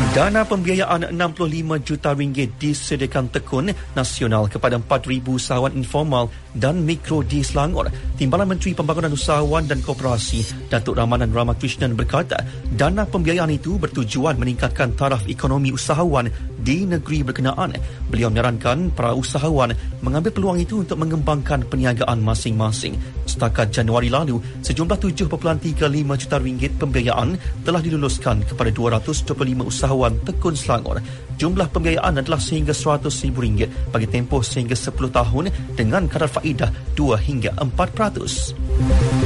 Dana pembiayaan RM65 juta disediakan Tekun Nasional kepada 4,000 usahawan informal dan mikro di Selangor. Timbalan Menteri Pembangunan Usahawan dan Koperasi Datuk Ramanan Ramakrishnan berkata, dana pembiayaan itu bertujuan meningkatkan taraf ekonomi usahawan di negeri berkenaan. Beliau menyarankan para usahawan mengambil peluang itu untuk mengembangkan perniagaan masing-masing. Setakat Januari lalu, sejumlah RM7.35 juta pembiayaan telah diluluskan kepada 225 usahawan Tekun Selangor. Jumlah pembiayaan adalah sehingga RM100,000 bagi tempoh sehingga 10 tahun dengan kadar faedah 2 hingga 4%.